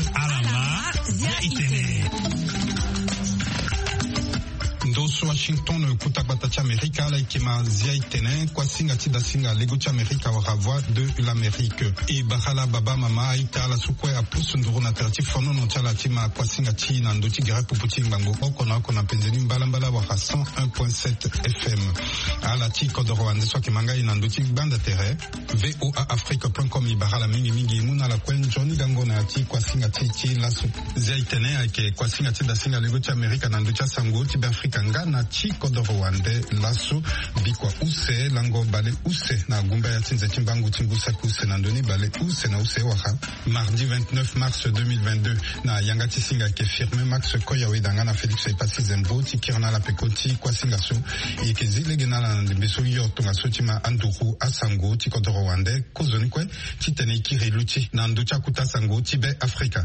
alama ya itene. Ndoso Washington kutabata cha Amerika la ikima zia itene kwa singa tida singa lego cha Amerika wa voix de l'Amérique et bahala baba mama ita la sukwe a plus nduru na terti fono no chala tima kwa singa chi na ndoti gare puputi mbango okona penzeni mbala wa 101.7 FM ala chi kodoro ande so kimanga ina ndoti banda terre voaafrique.com ibahala mingi muna la kwen Johnny Gango na ati kwa singa chi la su zia itene ake kwa singa tida singa lego cha Amerika na ndoti sango ti Afrika ngana chi kodoro wande lasu bikwa use lango bale use na gumba ya tinze timbangu timbusa kuse na ndoni bale use na use waka mardi 29 mars 2022 na yangati singa ke firme Max Koya wedanga na Felix Epasi Zembo tikirna la pekoti kwa singa so ikezile gena na ndembeso yoto nga sotima anduru asango ti kodoro wande kozoni kwe titene ikire luti na nducha kuta sango tibe Afrika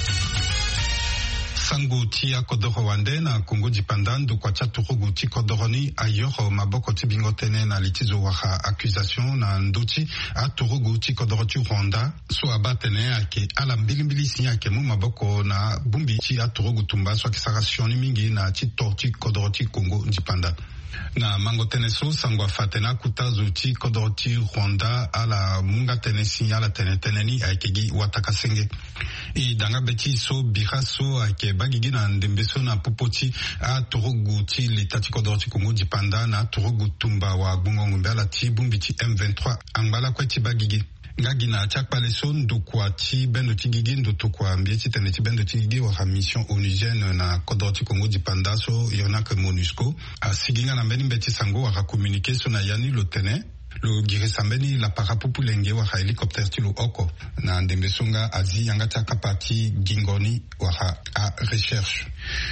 sango tia kodoro wande na Kongo dipandando kwa chaturugu ti kodoroni ayoro maboko ti bingotene na litizo waha accusation na ndoti aturugu ti kodoro ti Rwanda so abatene ake ala mbilimbili sinya ke mu maboko na bumbi ti aturugu tumba so kisara sioni mingi na ti torti kodoro ti Kongo dipanda na mango teneso sangwa fatena kutazo ti kodoro ti Rwanda ala munga tenesi ala teneni akegi watakasenge i danga beti so biraso ake bagigi na ndembeso na popoti a turugu ti leta ti kodoro ti Kongo dipanda na turugu tumba wa bungongo mbala ti bumbi ti M23 angbala kwe ti bagigi ngagi na chakpale so ndokwa ti bendo ti gigi ndotokwa mbie ti tene ti bendo ti gigi wa mission onusienne na kodoro ti Kongo dipanda so yona ke MONUSCO a siginga na mbeni mbeti sango wa communiquer so na yani lo tene lo girisambeni la parapupu lenge wa helicopter ti lo oko na ndembesonga azi yanga chakapa ti gingoni wa a recherche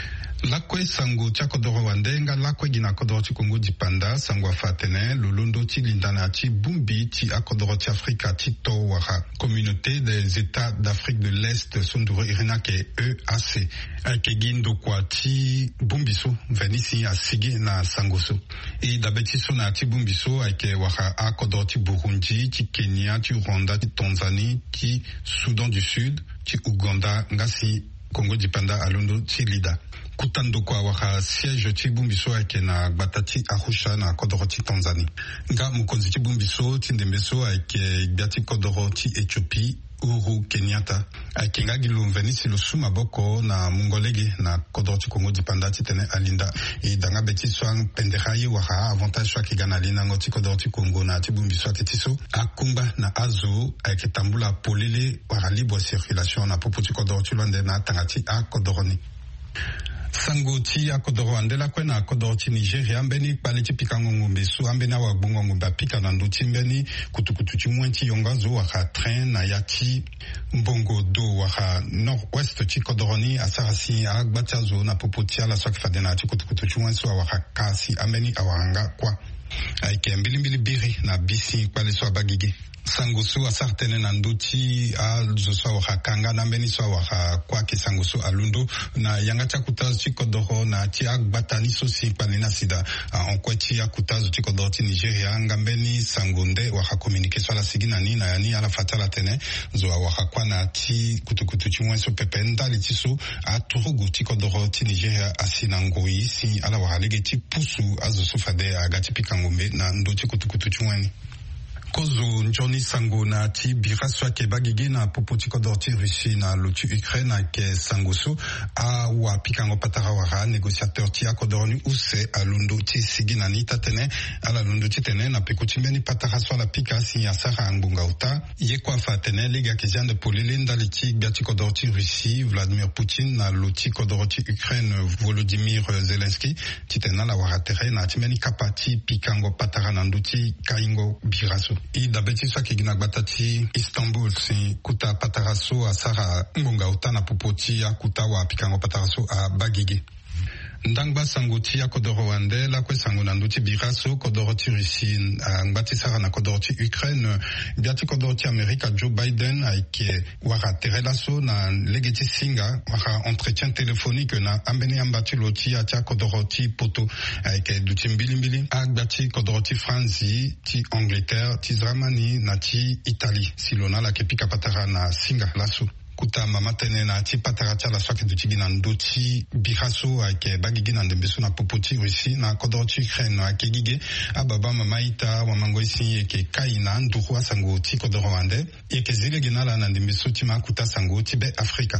lakwe sango tia kodoro wandenga lakwe gina kodoro ti Kongo dipanda sango fatene lulundo ti lindana ti bumbi ti akodoro ti Afrika ti to wara communauté des états d'Afrique de l'Est sonduro irina ke EAC ake gindo kwa ti bumbiso venisi a sigi na sangoso e dabeti so na ti bumbiso ake wara akodoro ti Burundi ti Kenya ti Rwanda ti Tanzanie ti Soudan du Sud ti Uganda ngasi Kongo dipanda alundo ti lida kutando kwa waka siège ti bumbiso ake na gbatati Arusha na kodoro ti Tanzanie nga mukonzi ti bumbiso ti ndembeso ake biati kodoro ti Ethiopie Uhuru Kenyatta ake nga gilu venisi lo suma boko na mungolege na kodoro ti Kongo dipanda ti tene alinda e danga beti swang penderaye waka avantage swaki gana lina ngo ti kodoro ti Kongo na ti bumbiso ake tiso akumba na azo ake tambula polele waka libre circulation na popo ti kodoro ti Luande na tangati a kodoroni sango ti akodoro andela kwe na akodoro ti Nigeria mbeni pale ti pikango ngombe su ambeni awa bungo ngombe pika na nduti mbeni kutukutu ti mwen ti yonga zo waka train na ya ti mbongo do waka nord-ouest ti kodoroni asara si agbati azo na popo ti ala swaki fadena ti kutukutu ti mwen su awaka kasi ambeni awanga kwa aike mbilimbili biri na bisi pale so abagige sangoso asartene na ndoti a zoso wa kanga na mbeni so wa kwa ki sangoso alundo na yanga cha kutazo ti kodoro na ti agbatani so si panina sida on kweti ya kutazo ti kodoro ti Nigeria ngambeni sangonde wa communiquer so la sigina ni na yani ala fatala tene zo wa kwa na ti kutukutu ti mwen so pependa li ti so a turugu ti kodoro ti Nigeria asina ngoi si ala wa lege ti pusu azo so fade agati pikangombe na ndoti kutukutu ti mwen kozo njoni sango na ti biraso ke bagigi na popo ti kodoro ti Russie na lotu Ukraine ke sangoso a wa pikango patara wara négociateur ti akodoroni use alundo ti sigina ni tatene ala lundo ti tene na pekuti mbeni patara so la pika si ya sara ngunga uta ye kwa fatene lega kezian de polele ndali ti biati kodoro ti Russie Vladimir Poutine na loti kodoro ti Ukraine Volodymyr Zelensky ti tene la wara tere na ti mbeni kapati pikango patara na nduti kaingo biraso i dabeti so kigina gbatati Istanbul si kuta pataraso a sara ngonga utana popoti ya kuta wa pikango pataraso a bagigi ndangba sango ti akodoro wande la kwe sango na nduti biraso kodoro ti Russie ngbati sara na kodoro ti Ukraine biati kodoro ti Amerika Joe Biden aike wara terela so na legeti singa wara entretien téléphonique na ambeni ambati loti atia kodoro ti poto aike duti mbili agbati kodoro ti France ti Angleterre ti Germany na ti Italie silona la kepika patara na singa laso kuta mama tene na ti pataracha la swake duti gina ndoti bihaso ake bagigi na ndembeso na popoti Russie na kodorchi Ukraine ake gige ababa mama ita wa mango isi eke kaina nduhu asango ti kodoro wande eke zile gina la na ndembeso ti makuta sango ti be Afrika.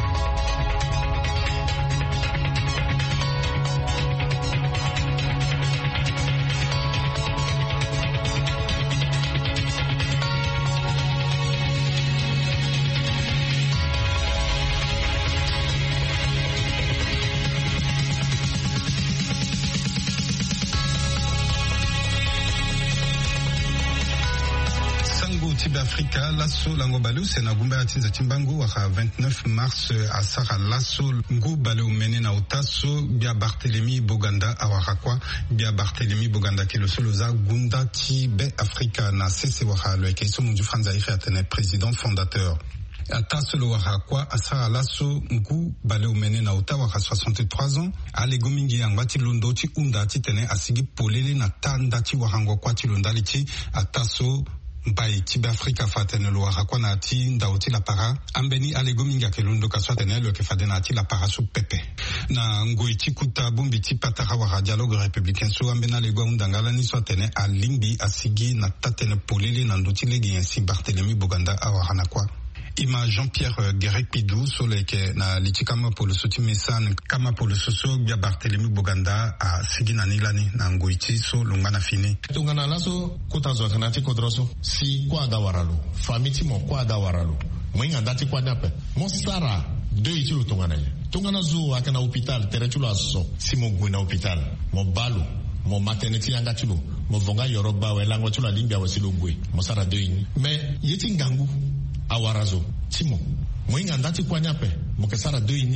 Afrika lasso lango balu sena gumba atinza timbangu wa 29 mars asara lasso ngubale umene na utaso bia Barthélemy Boganda awarakwa bia Barthélemy Boganda ki le soloza gunda ti be Afrika na sese wa le keso munju Franza ife atene président fondateur Ataso lo warakwa asara lasso ngubale umene na utawa 63 ans ale gomingi angati londo ti unda ti tene asigi polele na tanda ti warango kwa ti londali ti ataso Mpai tibe Afrika fatene lo warakwa na ati ndauti la para ambeni alego minga kelundo kaswa tene lo ke fadena ati la para su pepe na ngoiti kuta bumbi ti patara wa dialogue républicain so ambena lego undangala ni so tene alimbi asigi na tatene polele na nduti legi ainsi Barthélemy Boganda awarana kwa Ima Jean-Pierre Guérec Pidou soleke na litikama pour le soutien mesan kama pour le soso bia Barthélemy Boganda a sigi na nilani na ngoiti so lungana fini tungana laso kutazo kanati kodroso si kwa gawaralo famiti mo kwa gawaralo mwinga ndati kwa dape mo sara de itilo tungana zo akana hôpital teretulo aso si mo gwena hôpital mo balu mo maternité yanga tulo mo vonga yoroba we lango tulo limbia wasilo gwe mo sara de ini mais yeti ngangu awarazo timo mwinga ndati kwa nyape mokesara do ini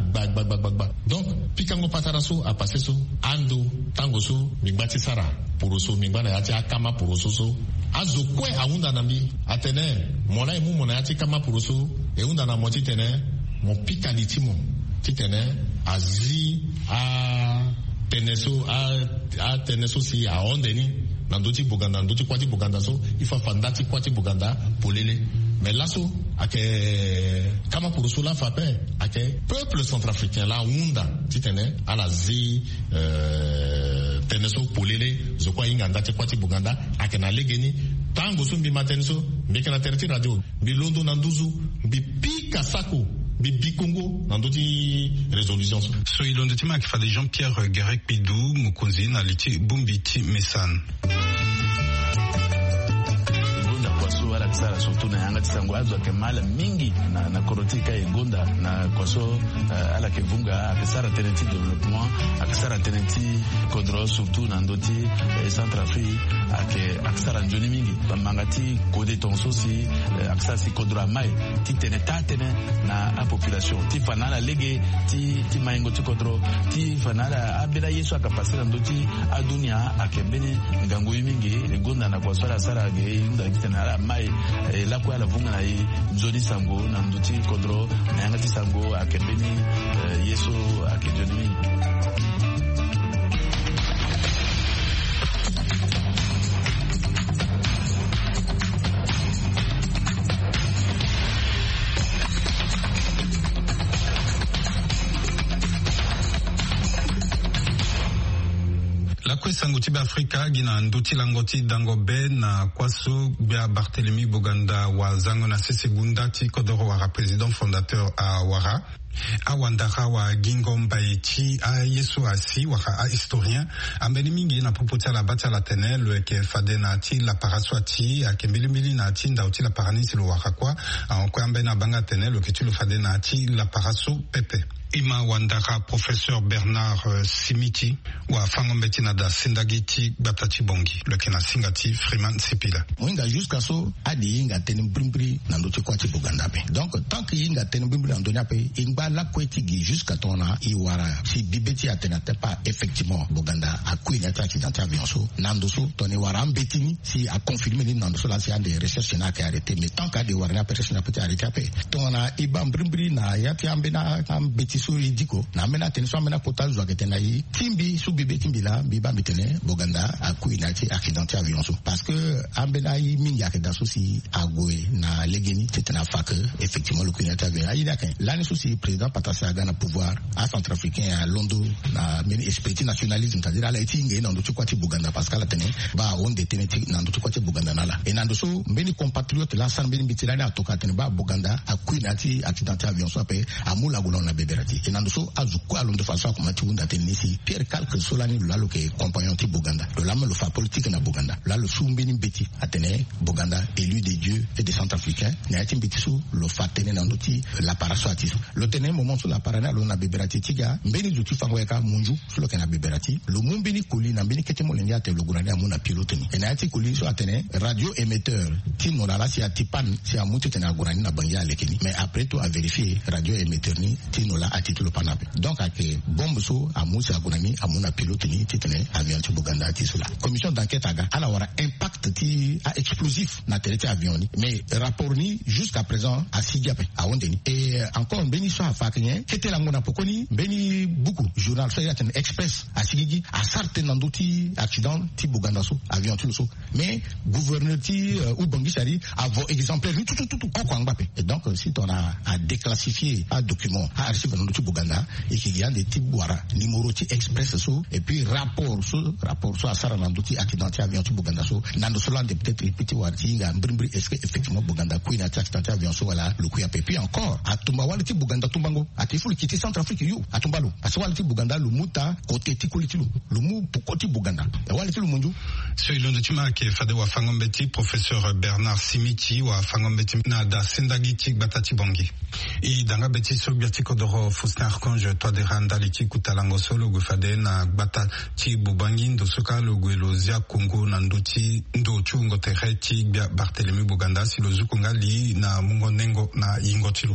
gba donc pikango pataraso a passé so ando tango so migbati sara poroso migbana yati akama poroso so azo kwe aunda nambi atene mona emu mona yati kama poroso e unda na moti tene mo pikali timo titene azi a teneso si a ondeni nandoti Boganda ndoti kwati Boganda so ifa fandati kwati Boganda polele mais lasso ake kama purusu la fape ake peuple centrafricain la unda titene ala zi teneso polele zokwa inga ndati kwati Boganda ake na legeni tango so mbi matenso mbi kana terti radio mbi londo na nduzu mbi pika sako Bibi Congo dans d'autres résolutions. So il onde tima kifa de Jean-Pierre Guérec Pidou mukonzi na liti bumbiti mesan. Wala kisara surtout na yanga tisango azo kemala mingi na korotika igonda na kwaso ala kevunga akisara tenenti développement akisara tenenti kodro surtout na ndoti Centrafrique akisara njoni mingi bamangati kode tonso si akisara si kodro mai ti tene na a population ti fanala lege ti maingo ti kodro ti fanala abira yesu akapasira ndoti adunia akebeni ngangu mingi igonda na kwaso ala sara ge nda kitana mai la kwa la vunga na nzoni sango na nduti kodro na yanga ti sango akebeni yeso akejoni. Sango tibe Afrika gina nduti langoti dango be na kwaso bia Barthélemy Boganda wa zango na segunda ti kodoro wa président fondateur a wara awandaka wa gingomba eti a yesu asi waka a historien ambeni mingi na popota la bata la tenel ke fade na ti la paraswa ti a kembili na ti ndauti la paranisi lo waka kwa kwa ambeni na banga tenel ke tu lo fade na ti la paraso pepe Ima wandaka professeur Bernard Simiti wa fangombeti na da sindagiti batati bongi lekena singati Freeman Sipila. Mwinga jusqu'à so adi inga teni brimbri na ndote kwa ti Boganda pe. Donc tant que inga teni brimbri na ndote pe ingba la kweti gi jusqu'à tona iwara si bibeti atenate pas effectivement Boganda a kuina tati d'intervention so nandoso toni wara mbetini si a confirmer ni nandoso la si a des recherches na ka arrêté mais tant que adi wara na recherche na peut arrêter pe. Tona iba brimbri na yati ambena ambeti so idiko na mena tene so mena kota zo aketena yi timbi su bibe timbila biba mitene boganda akuinati accidenté avion so parce que ambena yi mingi akeda so si agoe na legeni tetena fak effectivement le kuinati avion ayi daka l'année so si président Patassa Gana pouvoir à centrafricain à Londo na meni esprit nationalisme c'est-à-dire ala etinge na ndo kwati boganda parce que la tene ba on detene na ndo kwati boganda nala et na ndo so mbeni compatriote la san mbeni bitirani atoka tene ba boganda akuinati accidenté avion so ape amula gulona beberati et na ndo so azuko alondo faso ko mati wunda tenisi Pierre Calque solani lalo ke compagnon ti boganda de la le fa politique na boganda là le sumbeni beti atene boganda élu des dieux et des centrafricains na ati beti so lo fa tene na ndoti la paraso atiso lo tene moment so la parana lo na beberati tiga mbeni juti fangweka munju so lo kana beberati lo mumbeni koli na mbeni kete mo lenga te lo gurani amuna pilote ni et na ati koli so atene radio émetteur ti no la si atipan si amuti tena gurani na bangia lekeni mais après tout à vérifier radio émetteur ni ti no la ati le panape donc ake bombe so amusi agunani amuna pilote ni titene avion ti boganda ti sula commission d'enquête aga ala wara impact ti a explosif na terete avion ni mais rapport ni jusqu'à présent a sigiape a wondeni et encore beni so afakenye kete la ngona pokoni beni beaucoup journal so yaten express a sigigi a sarte nandoti accident ti boganda so avion ti so mais gouverneur ti ou bangisari avo exemplaire ni tout encore ngbape et donc si on a à déclassifier un document à archive nandoti boganda et qu'il y a des types boira numéro ti express so et puis rapport so à sara nandoti accident ti avion ti boganda so nando so lande peut-être répéter warti nga mbrimbre est-ce que effectivement boganda kuina ti accident ti avion so wala le kuya puis encore atumba wala ti boganda tumbango atifu kiti Centrafrique yo atumbalo aswala ti boganda lu muta côté ti kolitilu lu mu pokoti boganda wala ti lu munju so ilondo tima ke fade wa fangombeti professeur Bernard Simiti wa fangombeti na da sendagi ti batati bongi i danga beti so biati kodoro Faustin Archange toi de randa liki kutalango solo go fade na batati bubangi ndo soka lo gwelo zia Congo na ndoti ndo chungo tereti bia Barthélemy Boganda si lo zukunga li na mungo nengo na ingotilu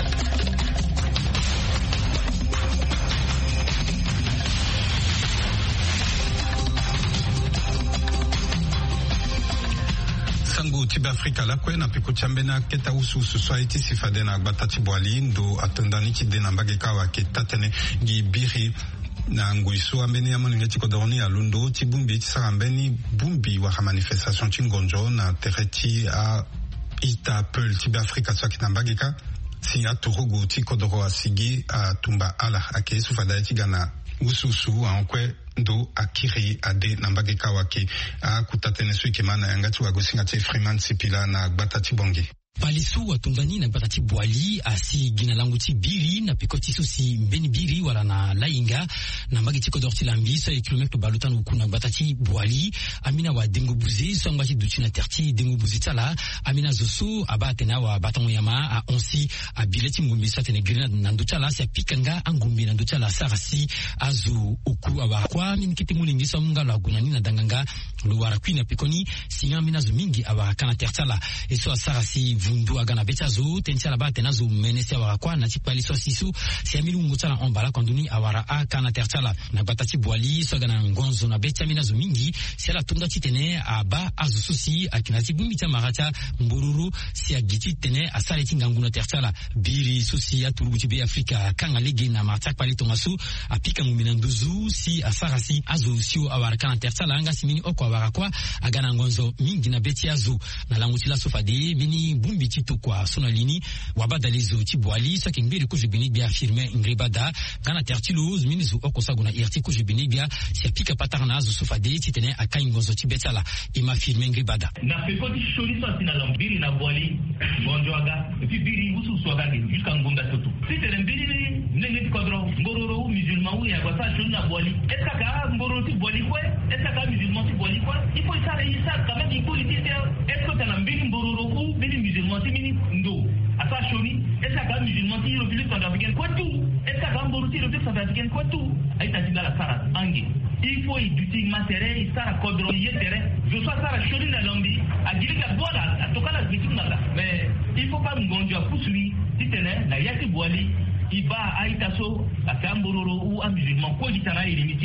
sangu tibe Afrika la kwe na piko chambena keta usu society sifade na batati bwali ndo atondani ki dena mbageka wa ketatene gibiri na nguisu ambeni ya moni ngeti kodoroni ya lundo tibumbi tisara ambeni bumbi wa manifestation chingonjo na tereti a ita peul tibe Afrika swaki na mbageka si aturugu ti kodoro asigi a tumba ala ake sufada ya tigana ususu ankwe ndo akiri ade nambageka wake a kutatene suike mana yangati wagosinga te Freeman Sipila na batati bongi Palisu watungani na batati bwali asi gina langu ti biri na pikoti susi mbeni biri wala na lainga na mbagi tiko dorti lambi so kilometre balutan ukuna batati bwali amina wa dengo buzi so ngati duti na terti dengo buzi tala amina zosu abatena wa batango yama a onsi a bileti ngumbi sa tene grina na ndutala si pikanga angumbi na ndutala sarasi azu uku aba kwa minkiti mulingi so ngala gunani na danganga lo wara kwina pikoni si amina zo mingi aba kana tertala e so sarasi vundu agana betazo tentia ba tenazo menesi awara kwa na tipali so sisu si amilu ngutala ombala konduni awara akana tertala na batati bwali so gana ngonzo na betamina zo mingi si la tunga titene aba azususi akinati bumbita marata mbururu si agiti tene asale tinganguna tertala biri susi aturuguti be Afrika kanga lege na martak pali tongasu apika ngumina nduzu si asarasi azu sio awara kana tertala anga simini okwa awara kwa agana ngonzo mingi na beti azu na langutila sofade mini bumbi tito kwa sonalini wabada lezo tibwali sa kingbiri ko jibini bia firme ingribada kana tertilos minizu okosaguna irti ko jibini bia si apika patarna azu sofade titene akaingonzo tibetala ima firme ingribada na pekoti shori so tina lambiri na bwali bonjoaga et puis biri usu soaga jusqu'à ngunda toto titene biri nenge kodro ngororo musulman ou ya kwasa shori na bwali est-ce que ngororo ti bwali quoi est-ce que musulman ti bwali quoi il faut ça quand même il faut le dire est-ce que t'as mbiri ngororo ou biri musulman ti mini ndo asa shoni est-ce que musulman ti république centrafricaine quoi tout est-ce que ngororo ti république centrafricaine quoi tout aita dingala sara ange il faut iduti matériel sara kodro yetere je sois sara shoni na lambi agilika bola atokala bitumna mais il faut pas ngonjo kusui titene na yati bwali iba aitaso akambororo ou un musulman ko ditana ilimitia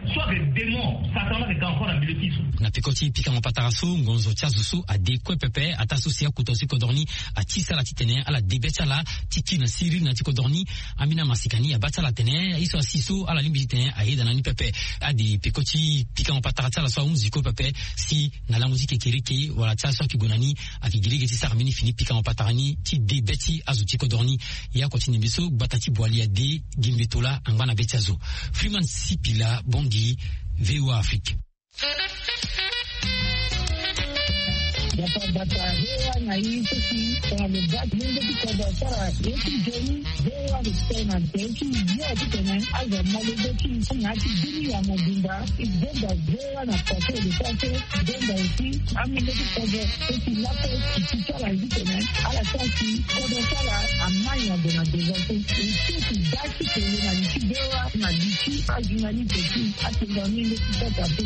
soit que démon Satan que encore en milieu kiso na pekoti pika mapataraso ngonzo chazusu ade kwepepe atasusia kutosi kodorni atisa la titene ala debecha la titi na siri na tikodorni amina masikani abata la tene iso asiso ala limbi tene aida na ni pepe ade pekoti pika mapatarata la so muziko pepe si na la muziki kiriki wala chaso kigonani akigirige ti sarmini fini pika mapatarani ti debeti azuti kodorni ya continue biso batati boali ade gimbetola angana betiazo Freeman Sipila Bongi VOA Afrique. Bata hewa na hizo ki kwa mbati mungu kwa sara yetu jeni hewa tena teki yote tena aza malezi na kidini ya mabunda igenda hewa na kwa sababu igenda usi amile kwa teki lapo kichara hizo tena ala taki kwa sara amanya dona devote usi daki tena na kidewa na lichi ajina ni teki atinga mingi kwa tabu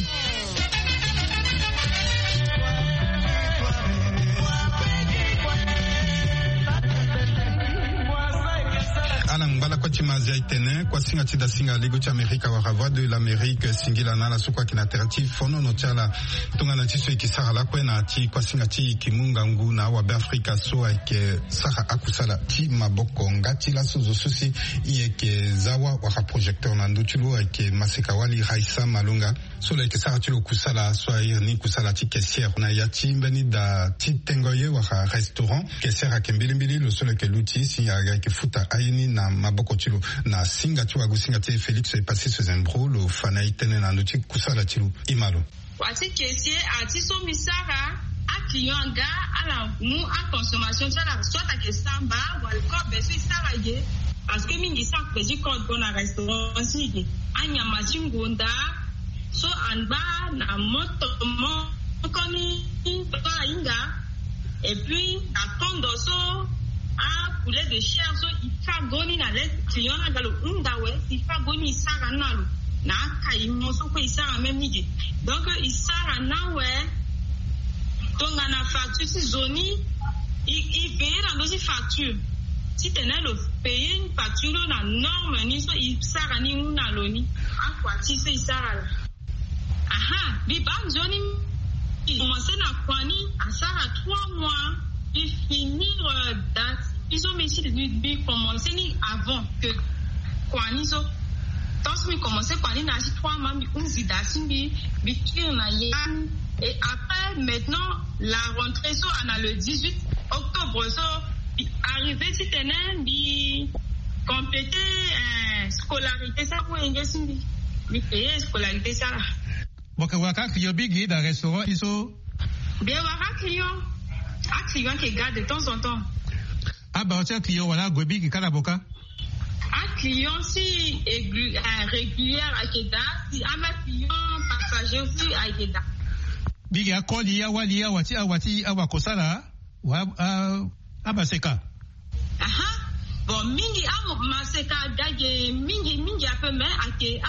Alang bala kwa chimazi aitene kwa singa chida singa ligo cha Amerika wa voix de l'Amérique singila na la sukwa kinaterati fono no chala tunga na chiso ikisara la kwe na chi kwa singa chi kimunga ngu na wa Afrika so ike sara akusala chi maboko ngati la sozo susi ieke zawa waka projecteur na nduchulu ike masika wali Raisa Malunga so la ike sara chilo kusala so ni kusala chi kesier na ya chi mbeni da chi tengoye waka restaurant kesier ake mbilimbili lo solo ke luti si ya ike futa aini na maboko chilo na singa chua gusinga te Félix est passé ce zembro lo fana itene na nduchi kusala chilo imalo wati kesier ati so misara a client ga ala mu a consommation ça soit à que samba ou alcool ben c'est ça ye parce que mingi sa peji code bon na restaurant si anya machingonda so anba na moto koni pa inga et puis à tondo so a poulet de chair so ifa goni na les client na galo undawe ifa goni sara nalo na kai mo so ko isara même ni donc isara na we donc na facture si zoni il paye dans dosi facture si tenait le payer une facture na norme ni so isara ni una loni akwa ti so isara la aha bi ban zoni il commence na kwani asara 3 mois il finir date ils ont mis de commencer ni avant que kwani so donc mi commencer kwani na 3 mois mi unzida simbi bitir na yan et après maintenant la rentrée so ana le 18 octobre so arrivé si tenen bi compléter scolarité ça pour ingénierie mi payer scolarité ça là waka client bigi dans restaurant iso bien waka client qui garde de temps en temps ah bah tiens client wala gobi qui kana boka un client si régulière à Keda si un client passager aussi à Keda bigi akoli ya wali ya wati awakosala wa abaseka aha bon mingi maseka dage mingi un peu mais ake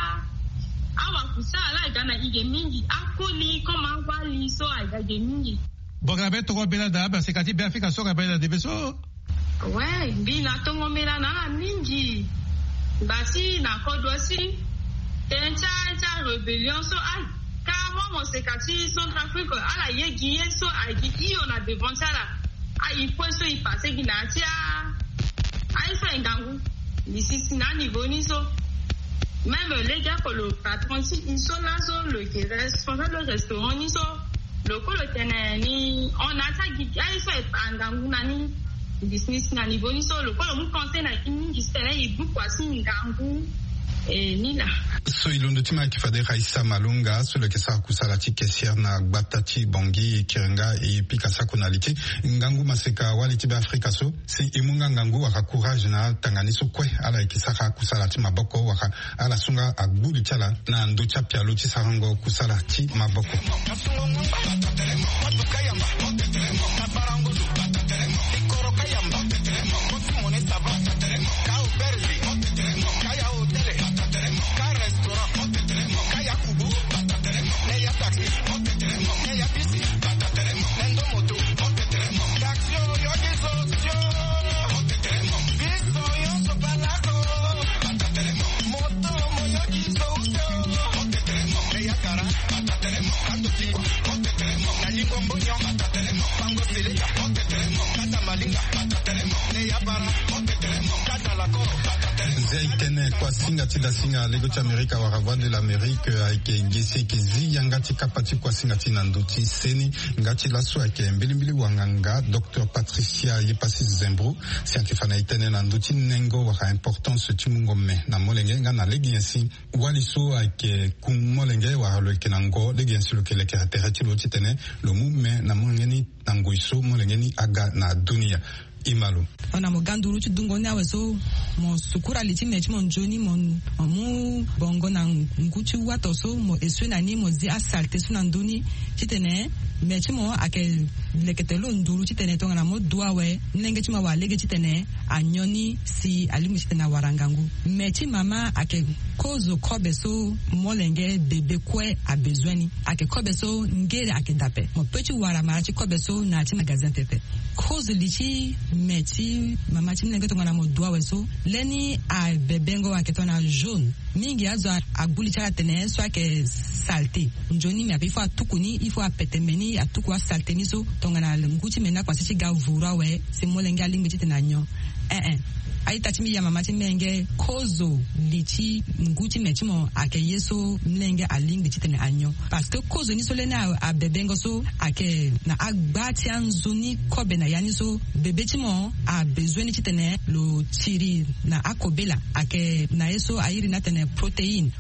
awakusala gana ige mingi akoli comme wali so dage mingi boka beto ko bela da abaseka ti be Afrika so ka bela de beso ouais bina tongo mela na mingi basi na kodosi tencha rébellion so kama mosekati Centrafrique ala yegiye so aiki on a devant ça là il faut so il passer ginatia ça ngangu ici na niveau ni so même les gars pour le patron si ils sont là so le responsable du restaurant ni so le ko le tenani on a ça qui ça ngangu nani business na niveau ni so le ko le mu conseil na kingi stela ibu kwa si ngangu nila so ilondo tima kifade Raisa Malunga so le kesa kusala ti kesier na batati bongi kirenga e pika sakunaliti ngangu maseka wali ti Afrika so si imunga ngangu waka courage na tangani so kwe ala ikisaka kusala ti maboko waka ala sunga agbuli chala na ndo cha pialo ti sarango kusala ti maboko Zaitene kwa singa tida singa lego cha Amerika waravwa de l'Amérique aike ngese kezi yangati kapati kwa singa tina nduti seni ngati laso aike mbili wanganga Dr Patricia Yepasi Zembro scientifique na itene na nduti nengo waka importance timungo me na molenge nga na legi yansi waliso aike kumolenge wa lo kenango legi yansi lo keleke terati lo titene lo mume na molenge nango iso molenge ni aga na dunia Imalo. Ona mo ganduru ci dungo na weso mo sukura liti mechi mo njoni mo mu bongo na nguchi wato so mo esuna ni mo zi asalte suna nduni chitene mechi mo ake leketelo nduru chitene tonga na mo duawe nenge chima wa lege chitene anyoni si alimu chitene warangangu mechi mama ake kozo kobeso molenge bebe kwe a bezweni ake kobeso ngere ake dape mo pechi wara marachi kobeso na chi magazin tete kozo lichi mechi mama chimnenge tonga na mo duawe so leni a bebengo ake tona jaune mingi azo aguli chaka tene so ake salte njoni mi ape ifo tukuni ifo apetemeni atuku wa salte ni so tonga na nguchi mena kwa sichi ga vura we se molenge alingi chitena nyo aita chimi ya mama chimenge kozo lichi nguchi mechimo ake yeso mlenge alingi chitene anyo parce que kozo ni so lena a bebengo so ake na agbati anzoni kobe na yani so bebe chimo a besoin chitene lo chiri na akobela ake na yeso ayiri na tene protein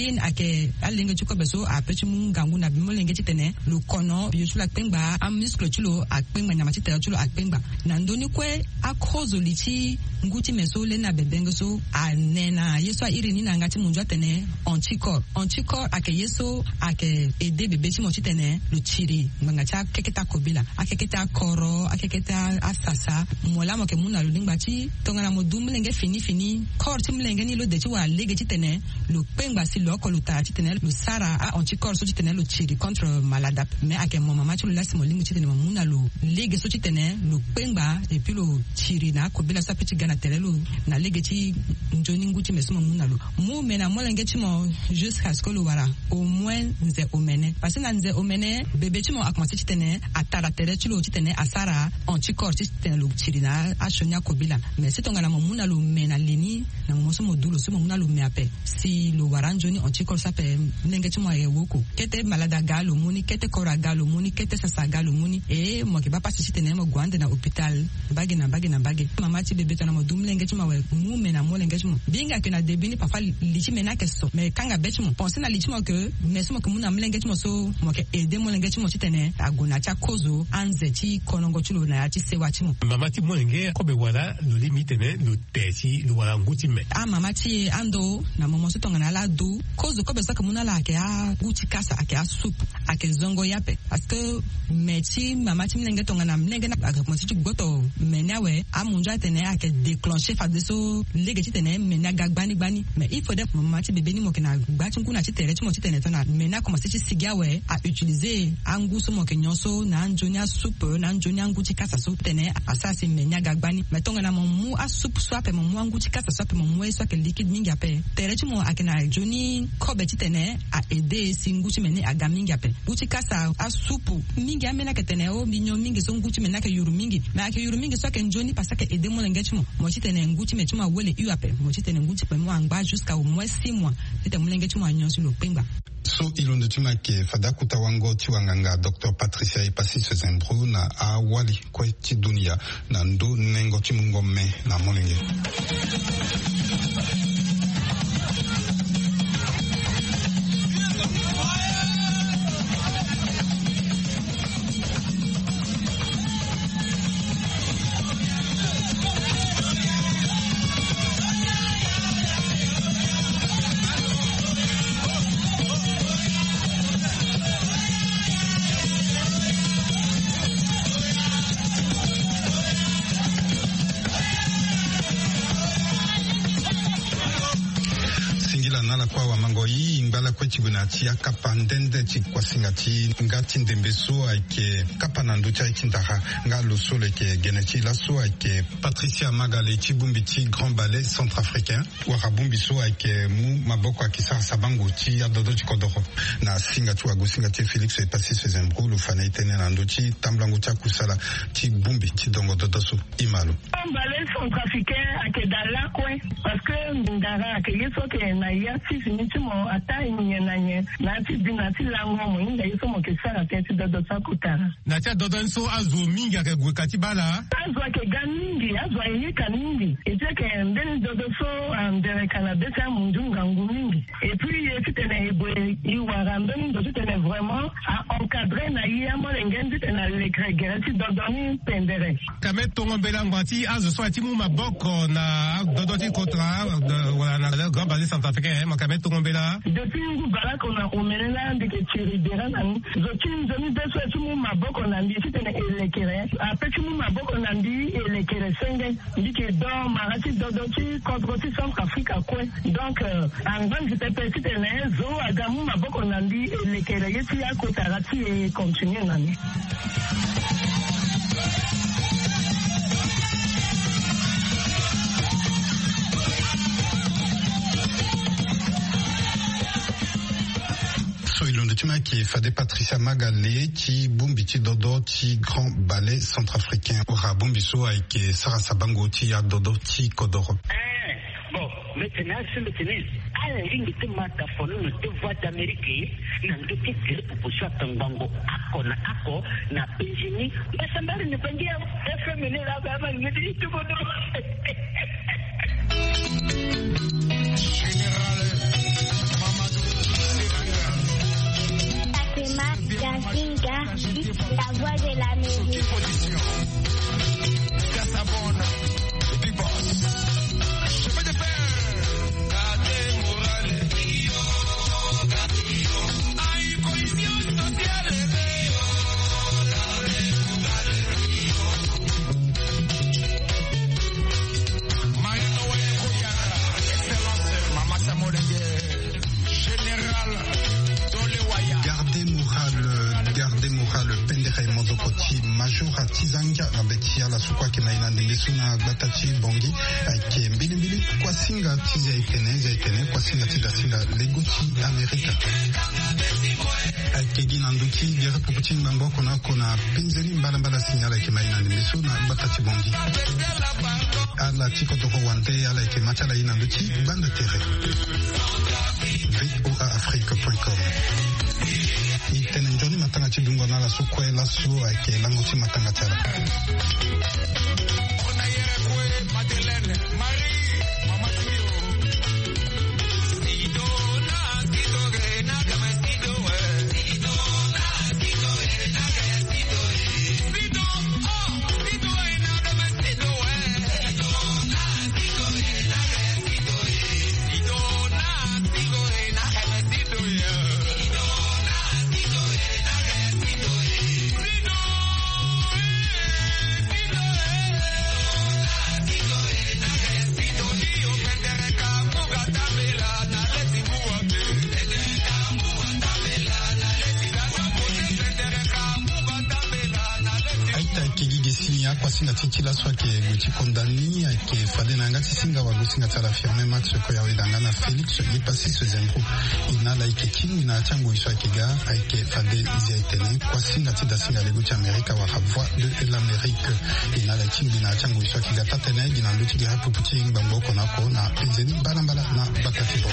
ake alingi chikobe so a pechimu ngangu na bimolenge chitene lo kono yochula kpengba a muscle chulo akpengba nyama chitene chulo akpengba na ndoni kwe akozo lichi nguchi meso lena bebengo so anena yeso iri ni na ngati munjwa tene anticorps ake yeso ake ede bebe chimo chitene luchiri mangacha keketa kobila akeketa koro akeketa asasa mola mo ke muna lingba chi tongana modum lenge fini kor timlenge ni lo de chi wa lege chitene lu pengba si lo ko lu ta chitene lu sara a anticorps so chitene luchiri contre malada mais ake mo mama chu lasi mo lingu chitene muna lu lege so chitene lu pengba et puis lu chiri na kobila sa petit gana telelo na legeti njoni nguchi mesuma munalo mu mena molenge chimo jusqu'à ce que le wara au moins nze omene parce que na nze omene bebe chimo akomasi chitene atara tere chilo chitene asara anticorps chitene lo chirina ashonya kobila mais si tonga na munalo mena lini na moso modulo so munalo meape si lo wara njoni anticorps sape mlenge chimo ayewoko kete malada galo muni kete kora galo muni kete sasa galo muni e mo ke ba pasi chitene mo gwande na hôpital bagi mama chi bebe tana mo dumlenge chimo we mu mena molenge chimo binga ke na debini papa lichi mena ke so mais kanga betimo penser na lichi mo ke mesumo ke muna mlenge chimo so mo ke ede molenge chimo chitene aguna cha kozo anze chi konongo chulo na chi sewa chimo mama chi molenge ko be wala lo limite ne lo tesi lo wala nguti me mama chi ando na momo so tonga na la do kozo ko be so ke muna la ke a guti kasa ake a soup ake zongo yape parce que mechi mama chi mlenge tonga na mlenge na mo chi goto menawe amunja tene ake déclencher fa de so lege chitene mena gagbani mais il faut de mama chi bebe ni mo kena gbachi kuna chitere chimo chitene tona mena comme si sigawe a utiliser angu so mo kenyoso na anjonia soup na anjonia angu chikasa so tene asasi mena gagbani mais tonga na mu a soup swap mo mu angu chikasa swap mo mu so ke liquide mingi ape tere chimo akena joni kobe chitene a aider singu chimene aga mingi ape uchi kasa a soup mingi amena ke tene o minyo mingi so ngu chimena ke yuru mingi mais ke yuru mingi so ke njoni parce que aider mo lengechimo mo chitene ngu chime chuma wele uape mo chitene ngu chipe mo angba jusqu'à au moins 6 mois tete mo lengechimo anyonso lo pengba so ilondo chuma ke fadakuta wango chiwanganga Dr Patricia Yepasi Zembro na awali kwa chidunia na ndo nengo chimungo me na molenge na kwa wa mangoi ingala kweti gunati akapandende chikwasingati ngati ndembeso ake kapanando cha ikindaha ngalo sole ke geneti laso ake Patricia Magale chibumbiti Grand Ballet Centrafricain warabumbiso ake mu maboko akisa sabango chi adodo chikodoro na singatu agusingati Felix et Passis Zembro lu fana itene na ndochi tamblango cha kusala chibumbi chidongo dodoso imalo Ballet Centrafricain ake dala kwe parce que ndara ake yeso ke na yati finitimo ata nyenanye na ti dinati lango mo inda yeso mo ke sala tete dodo sakutara na tia dodo nso azu mingi ake gwekati bala azu ake ganingi azu ayi kaningi ete ke ndeni dodo so ndere kana besa mundunga ngumingi et puis yetene ebe iwara ndeni dodo tene vraiment a encadrer na yamo lengendi tena lekregerati dodo ni pendere kame tongombela ngwati azu so atimu maboko na dodo ti kontra wala na Grand Ballet Centrafricain makame tongombela depuis ngubala kona omelela ndike chiribera nani zochini zoni beso atimu maboko na ndi tene elekere apetimu maboko na ndi elekere senge ndike do marati dodo ti kontra ti Centrafrique kwe donc angan jite pesi tene zo agamu maboko na ndi elekere yeti yako tarati e continue nani qui fade Patricia Magale qui bumbiti dodo ti Grand Ballet Centrafricain ora bumbiso avec Sarah Sabango ti ya dodo ti kodoro bon maintenant c'est maintenant à la ligne de mata fono de voix d'Amérique na ndoke kile kuposha tangango ako na penjini basambari ni pangia FM ni la baba ngidi tu bodo Jacinga, la voix de l'Amérique. Casabona, Big Boss. Chemin de fer. Gade Morale. Hay cohesión social. Mariano Goyara, excellence, Mama Samolenge, général. Garde moral pendere modokoti majora tizanga abetia la sukwa kemaina ndesuna batati bongi ake mbili kwa singa tiza itene kwa singa tidasinga legoti Amerika ake gina nduki gere puputi mambo kona penzeli mbala signala kemaina ndesuna batati bongi ala tiko to wante ala ke machala ina nduki bande terre voaafrique.com itene njoni matanga chidungo na la sukwe la suwa ke lango chi matanga chala ona yere kwe Madeleine Marie mama tio sido na sido na kama sido sido na sido na kama sido sido sido na kama sido sido na sido na kama sido sido na sido na kama sido kwa sina titila swake guti kondani ke fade na ngati singa wa gusinga tala firme max ko ya wedanga na Felix yi pasi ce zembro inala ike kingi na chango iswa kiga ike fade izia itene kwa singa tida singa le guti Amerika wa voix de l'Amérique inala kingi na chango iswa kiga tatene gina luti ga puputi ngbango kona ko na penzeni balambala na bakati